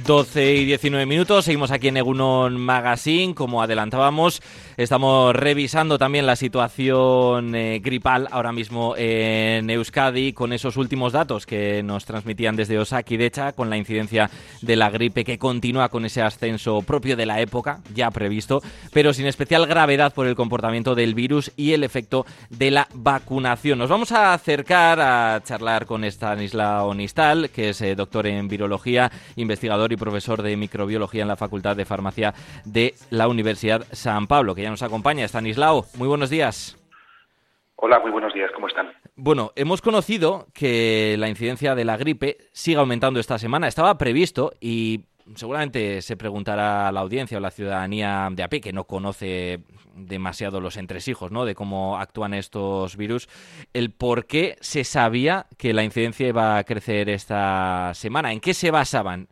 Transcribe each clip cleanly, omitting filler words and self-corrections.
12:19. Seguimos aquí en Egunon Magazine. Como adelantábamos, estamos revisando también la situación gripal ahora mismo en Euskadi, con esos últimos datos que nos transmitían desde Osakidecha, con la incidencia de la gripe que continúa con ese ascenso propio de la época, ya previsto, pero sin especial gravedad por el comportamiento del virus y el efecto de la vacunación. Nos vamos a acercar a charlar con Stanislao Nistal, que es doctor en virología, investigador y profesor de microbiología en la Facultad de Farmacia de la Universidad San Pablo, que ya nos acompaña. Stanislao, muy buenos días. Hola, muy buenos días, ¿cómo están? Bueno, hemos conocido que la incidencia de la gripe sigue aumentando esta semana. Estaba previsto y seguramente se preguntará a la audiencia o la ciudadanía de a pie, que no conoce demasiado los entresijos, ¿no?, de cómo actúan estos virus, el por qué se sabía que la incidencia iba a crecer esta semana. ¿En qué se basaban?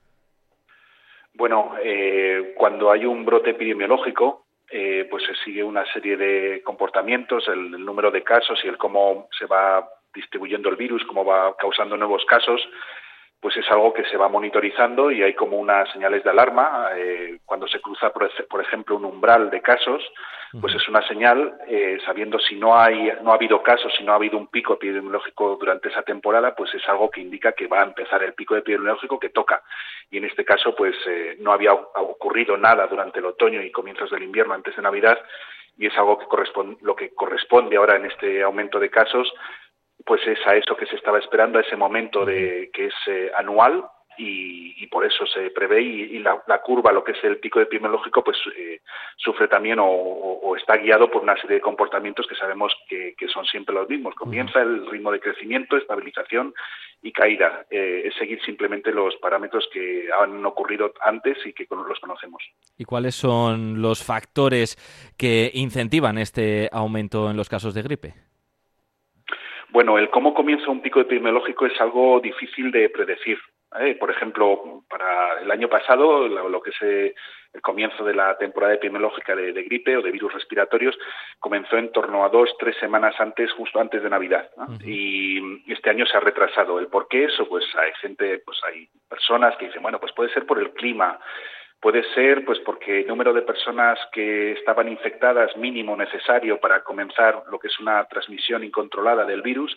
Bueno, cuando hay un brote epidemiológico, pues se sigue una serie de comportamientos, el número de casos y el cómo se va distribuyendo el virus, cómo va causando nuevos casos, pues es algo que se va monitorizando y hay como unas señales de alarma. Cuando se cruza, por ejemplo, un umbral de casos, pues es una señal, sabiendo si no ha habido casos, si no ha habido un pico epidemiológico durante esa temporada, pues es algo que indica que va a empezar el pico epidemiológico que toca. Y en este caso, pues no había ocurrido nada durante el otoño y comienzos del invierno antes de Navidad, y es algo que corresponde ahora en este aumento de casos, pues es a eso que se estaba esperando, a ese momento que es anual, y por eso se prevé, y la curva, lo que es el pico epidemiológico, pues sufre también o está guiado por una serie de comportamientos que sabemos que son siempre los mismos. Comienza el ritmo de crecimiento, estabilización y caída. Es seguir simplemente los parámetros que han ocurrido antes y que los conocemos. ¿Y cuáles son los factores que incentivan este aumento en los casos de gripe? Bueno, el cómo comienza un pico epidemiológico es algo difícil de predecir. Por ejemplo, para el año pasado, lo que es el comienzo de la temporada epidemiológica de gripe o de virus respiratorios, comenzó en torno a 2-3 semanas antes, justo antes de Navidad, ¿no? Y este año se ha retrasado. ¿El por qué eso? Pues hay personas que dicen, bueno, pues puede ser por el clima. Puede ser pues porque el número de personas que estaban infectadas, mínimo necesario para comenzar lo que es una transmisión incontrolada del virus,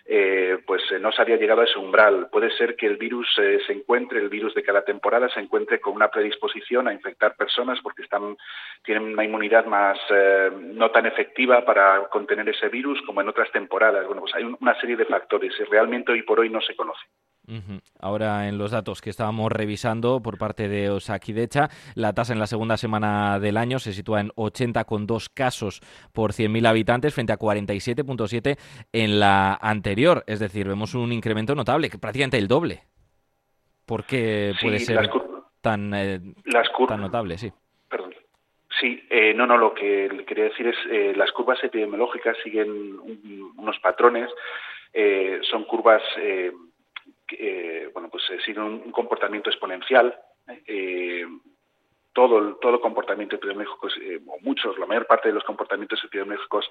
no se había llegado a ese umbral. Puede ser que el virus el virus de cada temporada se encuentre con una predisposición a infectar personas porque tienen una inmunidad más no tan efectiva para contener ese virus como en otras temporadas. Bueno, pues hay una serie de factores y realmente hoy por hoy no se conoce. Ahora, en los datos que estábamos revisando por parte de Osakidecha, la tasa en la segunda semana del año se sitúa en 80,2 casos por 100.000 habitantes frente a 47,7 en la anterior. Es decir, vemos un incremento notable, que prácticamente el doble. ¿Por qué puede ser tan notable? Sí. Perdón. Sí, lo que quería decir es las curvas epidemiológicas siguen unos patrones, son curvas siguen un comportamiento exponencial. Todo comportamiento epidemiológico, la mayor parte de los comportamientos epidemiológicos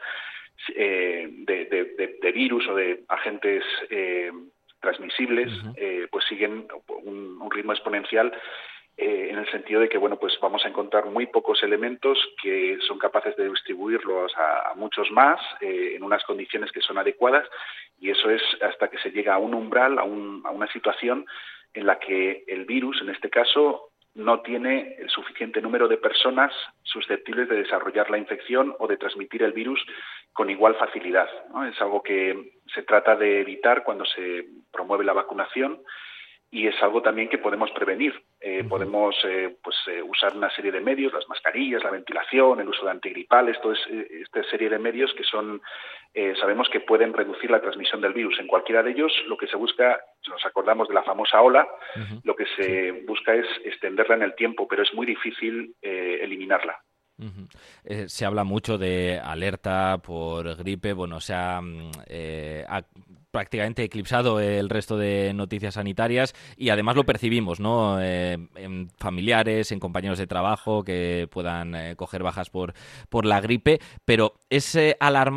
de virus o de agentes transmisibles, pues siguen un ritmo exponencial, en el sentido de que vamos a encontrar muy pocos elementos que son capaces de distribuirlos a muchos más en unas condiciones que son adecuadas, y eso es hasta que se llega a un umbral, a una situación en la que el virus, en este caso, no tiene el suficiente número de personas susceptibles de desarrollar la infección o de transmitir el virus con igual facilidad, ¿no? Es algo que se trata de evitar cuando se promueve la vacunación, y es algo también que podemos prevenir. Podemos usar una serie de medios, las mascarillas, la ventilación, el uso de antigripales, toda esta serie de medios que sabemos que pueden reducir la transmisión del virus. En cualquiera de ellos, lo que se busca, si nos acordamos de la famosa ola, lo que se busca es extenderla en el tiempo, pero es muy difícil eliminarla. Se habla mucho de alerta por gripe. Bueno, se ha prácticamente eclipsado el resto de noticias sanitarias, y además lo percibimos, ¿no?, en familiares, en compañeros de trabajo que puedan coger bajas por la gripe. Pero ¿es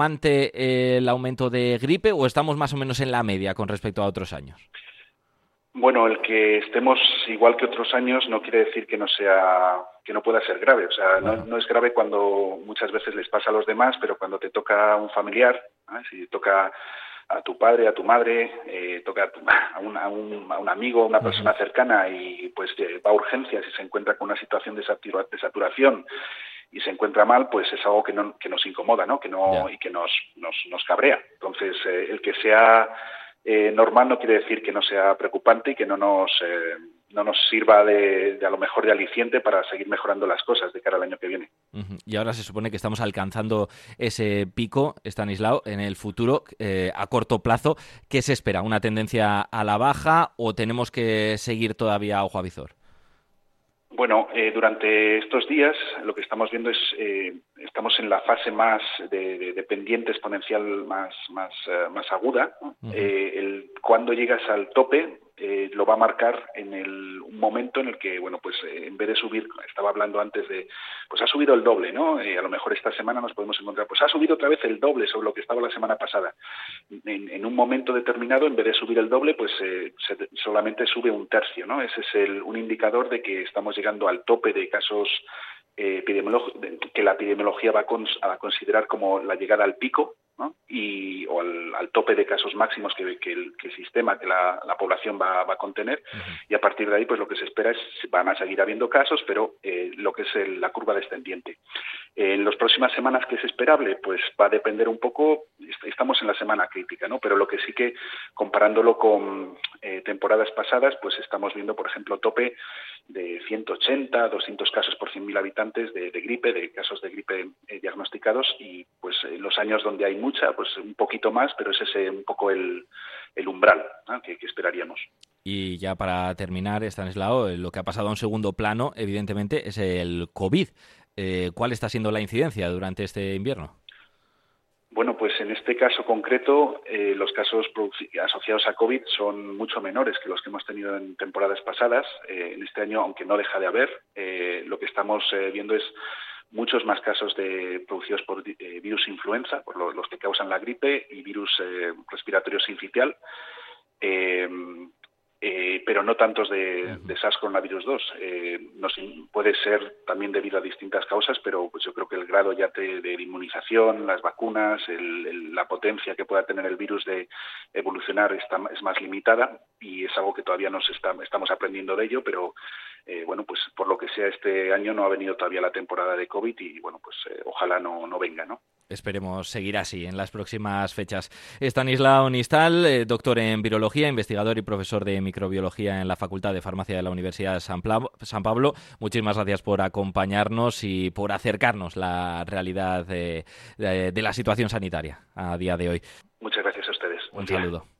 alarmante el aumento de gripe o estamos más o menos en la media con respecto a otros años? Bueno, el que estemos igual que otros años no quiere decir que no pueda ser grave. O sea, no es grave cuando muchas veces les pasa a los demás, pero cuando te toca a un familiar, ¿eh? Si toca a tu padre, a tu madre, toca a un amigo, a una persona cercana y pues va a urgencias y se encuentra con una situación de saturación y se encuentra mal, pues es algo que nos incomoda, ¿no? Y que nos cabrea. Entonces, el que sea normal no quiere decir que no sea preocupante y que no nos sirva de a lo mejor de aliciente para seguir mejorando las cosas de cara al año que viene. Y ahora se supone que estamos alcanzando ese pico, Estanislao, en el futuro, a corto plazo. ¿Qué se espera? ¿Una tendencia a la baja o tenemos que seguir todavía ojo a visor? Bueno, durante estos días lo que estamos viendo es estamos en la fase más de pendiente exponencial más aguda. Cuando llegas al tope lo va a marcar un momento en el que, bueno, pues en vez de subir, estaba hablando antes de, pues ha subido el doble, ¿no? A lo mejor esta semana nos podemos encontrar, pues ha subido otra vez el doble sobre lo que estaba la semana pasada. En un momento determinado, en vez de subir el doble, pues solamente sube un tercio, ¿no? Ese es un indicador de que estamos llegando al tope de casos que la epidemiología va a considerar como la llegada al pico, ¿no? O al tope de casos máximos que el sistema, que la población va a contener, y a partir de ahí pues lo que se espera es van a seguir habiendo casos, pero lo que es la curva descendiente. En las próximas semanas, ¿qué es esperable? Pues va a depender un poco, estamos en la semana crítica, ¿no? Pero lo que sí que, comparándolo con temporadas pasadas, pues estamos viendo, por ejemplo, tope de 180, 200 casos por 100.000 habitantes de gripe, de casos de gripe diagnosticados, y pues en los años donde hay mucha, pues un poquito más, pero ese es un poco el umbral, ¿no? que esperaríamos. Y ya para terminar, Estanislao, lo que ha pasado a un segundo plano, evidentemente, es el COVID. ¿Cuál está siendo la incidencia durante este invierno? Bueno, pues en este caso concreto, los casos asociados a COVID son mucho menores que los que hemos tenido en temporadas pasadas. En este año, aunque no deja de haber, lo que estamos viendo es muchos más casos producidos por virus influenza, por los que causan la gripe, y virus respiratorio sincitial. Pero no tantos de SARS-CoV-2. Puede ser también debido a distintas causas, pero pues yo creo que el grado ya de inmunización, las vacunas, la potencia que pueda tener el virus de evolucionar es más limitada, y es algo que todavía estamos aprendiendo de ello, pero bueno, pues por lo que sea, este año no ha venido todavía la temporada de COVID y bueno, pues ojalá no venga, ¿no? Esperemos seguir así en las próximas fechas. Estanislao Nistal, doctor en virología, investigador y profesor de microbiología en la Facultad de Farmacia de la Universidad de San Pablo. Muchísimas gracias por acompañarnos y por acercarnos la realidad de la situación sanitaria a día de hoy. Muchas gracias a ustedes. Un saludo.